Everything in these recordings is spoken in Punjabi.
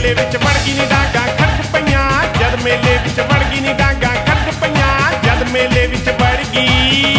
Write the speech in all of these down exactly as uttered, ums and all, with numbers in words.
ਮੇਲੇ ਵਿੱਚ ਵੜ ਗਈ ਨੀ ਡਾਂਗਾਂ ਖੜਕ ਪਈਆਂ ਜਦ ਮੇਲੇ ਵਿੱਚ ਵੜ ਗਈ ਨੀ ਡਾਂਗਾਂ ਖੜਕ ਪਈਆਂ ਜਦ ਮੇਲੇ ਵਿੱਚ ਵੜ ਗਈ।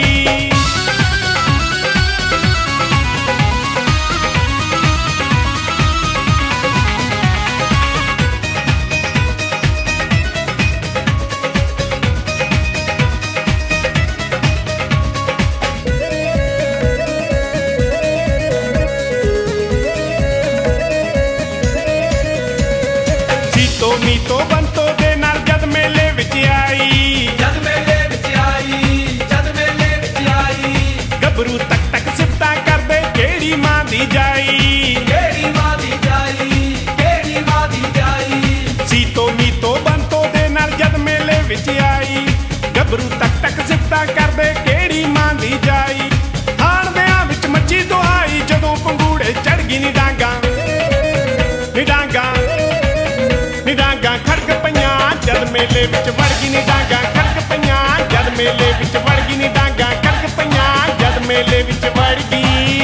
ਮੀਤੋ ਬੰਤੋ ਦੇ ਨਾਲ ਜਦ ਮੇਲੇ ਵਿੱਚ ਆਈ ਜਦ ਮੇਲੇ ਵਿੱਚ ਆਈ ਜਦ ਮੇਲੇ ਵਿੱਚ ਆਈ ਗੱਭਰੂ ਤੱਕ ਤੱਕ ਸਿਫਤਾਂ ਕਰਦੇ ਕਿਹੜੀ ਮਾਂ ਦੀ ਜਾਈ ਕਿਹੜੀ ਮਾਂ ਦੀ ਜਾਈ ਕਿਹੜੀ ਮਾਂ ਦੀ ਜਾਈ। ਸੀਤੋ ਮੀਤੋ ਬੰਤੋ ਦੇ ਨਾਲ ਜਦ ਮੇਲੇ ਵਿੱਚ ਆਈ ਗੱਭਰੂ ਤੱਕ ਤੱਕ ਸਿਫਤਾਂ ਕਰਦੇ ਕਿਹੜੀ ਮਾਂ ਦੀ ਜਾਈ। ਹਾਣ ਵਿਆਹ ਵਿੱਚ ਮੱਚੀ ਦੁਹਾਈ ਜਦੋਂ ਪੰਗੂੜੇ ਚੜ ਗਈ ਨੀ ਡਾਂਗਾਂ ਨੀ ਡਾਂਗਾਂ ਨੀ ਡਾਂਗਾਂ ਖੜਕ ਪਈਆਂ ਜਦ ਮੇਲੇ ਵਿੱਚ ਵੜ ਗਈ ਨੀ ਡਾਂਗਾਂ ਖੜਕ ਪਈਆਂ ਜਦ ਮੇਲੇ ਵਿੱਚ ਵੜ ਗਈ ਨੀ ਡਾਂਗਾਂ ਖੜਕ ਪਈਆਂ ਜਦ ਮੇਲੇ ਵਿੱਚ ਵੜ ਗਈ।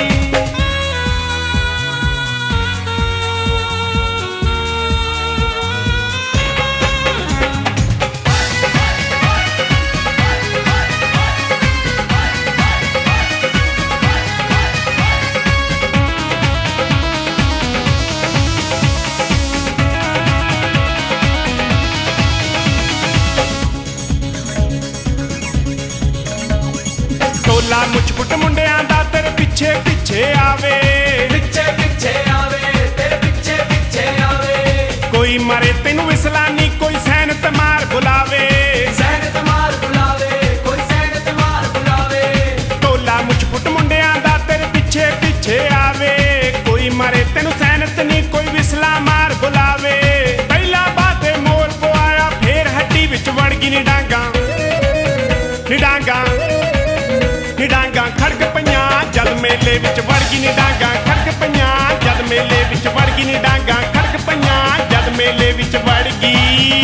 ਟੋਲਾ ਮੁੱਛ ਫੁੱਟ ਮੁੰਡਿਆਂ ਦਾ ਤੇਰੇ ਪਿੱਛੇ ਪਿੱਛੇ ਆਵੇ ਪਿੱਛੇ ਪਿੱਛੇ ਆਵੇ ਤੇਰੇ ਪਿੱਛੇ ਪਿੱਛੇ ਆਵੇ। ਕੋਈ ਮਰੇ ਤੈਨੂੰ ਵਿਸਲਾ ਨੀ ਕੋਈ ਸੈਨਤ ਮਾਰ ਬੁਲਾਵੇ ਸੈਨਤ ਮਾਰ ਬੁਲਾਵੇ ਕੋਈ ਸੈਨਤ ਮਾਰ ਬੁਲਾਵੇ। ਟੋਲਾ ਮੁੱਛ ਫੁੱਟ ਮੁੰਡਿਆਂ ਦਾ ਤੇਰੇ ਪਿੱਛੇ ਪਿੱਛੇ ਆਵੇ ਕੋਈ ਮਰੇ ਤੈਨੂੰ ਸੈਨਤ ਨੀ ਕੋਈ ਵਿਸਲਾ ਮਾਰ ਬੁਲਾਵੇ। ਪਹਿਲਾ ਬਾਤੇ ਮੋਰ ਪਵਾਇਆ ਫੇਰ ਹੱਡੀ ਵਿੱਚ ਵੜ ਗਈ ਨੀ ਡਾਂਗਾਂ ਨੀ ਡਾਂਗਾਂ ਨੀ ਡਾਂਗਾਂ ਖੜਕ ਪਈਆਂ ਜਦ ਮੇਲੇ ਵਿੱਚ ਵੜ ਗਈ ਨੀ ਡਾਂਗਾਂ ਖੜਕ ਪਈਆਂ ਜਦ ਮੇਲੇ ਵਿੱਚ ਵੜ ਗਈ ਨੀ ਡਾਂਗਾਂ ਖੜਕ ਪਈਆਂ ਜਦ ਮੇਲੇ ਵਿੱਚ ਵੜ ਗਈ।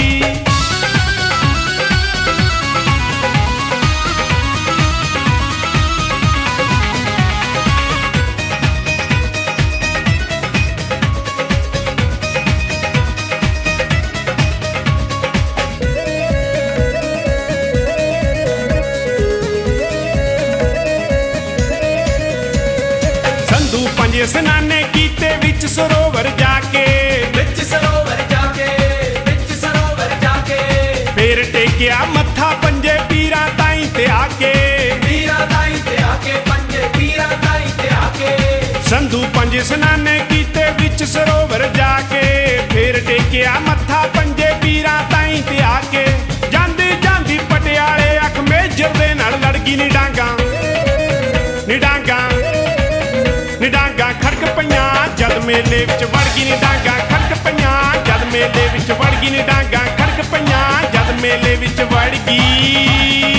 ਪੰਜ ਸਨਾਨੇ ਕੀਤੇ ਵਿੱਚ ਸਰੋਵਰ ਜਾ ਕੇ ਵਿੱਚ ਸਰੋਵਰ ਜਾ ਕੇ ਵਿੱਚ ਸਰੋਵਰ ਜਾ ਕੇ ਫੇਰ ਟੇਕਿਆ ਮੱਥਾ ਪੰਜੇ ਪੀਰਾਂ ਤਾਈਂ ਤੇ ਆ ਕੇ ਪੀਰਾਂ ਤਾਈਂ ਤੇ ਆ ਕੇ ਪੰਜੇ ਪੀਰਾਂ ਤਾਈਂ ਤੇ ਆ ਕੇ। ਸੰਧੂ ਪੰਜ ਸਨਾਨੇ ਕੀਤੇ ਵਿੱਚ ਸਰੋਵਰ ਜਾ ਕੇ ਫੇਰ ਟੇਕਿਆ ਮੱਥਾ ਪੰਜੇ ਪੀਰਾਂ ਤਾਈਂ ਤੇ ਆ ਕੇ। ਜਾਂਦੀ ਜਾਂਦੀ ਪਟਿਆਲੇ ਅੱਖ ਮੇਜਰ ਦੇ ਨਾਲ ਲੜ ਗਈ ਨੀ ਡਾਂਗਾਂ ਨੀ ਡਾਂਗਾਂ ਨੀ ਡਾਂਗਾਂ ਖੜਕ ਪਈਆਂ ਜਦ ਮੇਲੇ ਵਿੱਚ ਵੜ ਗਈ ਨੀ ਡਾਂਗਾਂ ਖੜਕ ਪਈਆਂ ਜਦ ਮੇਲੇ ਵਿੱਚ ਵੜ ਗਈ ਨੀ ਡਾਂਗਾਂ ਖੜਕ ਪਈਆਂ ਜਦ ਮੇਲੇ ਵਿੱਚ ਵੜ ਗਈ।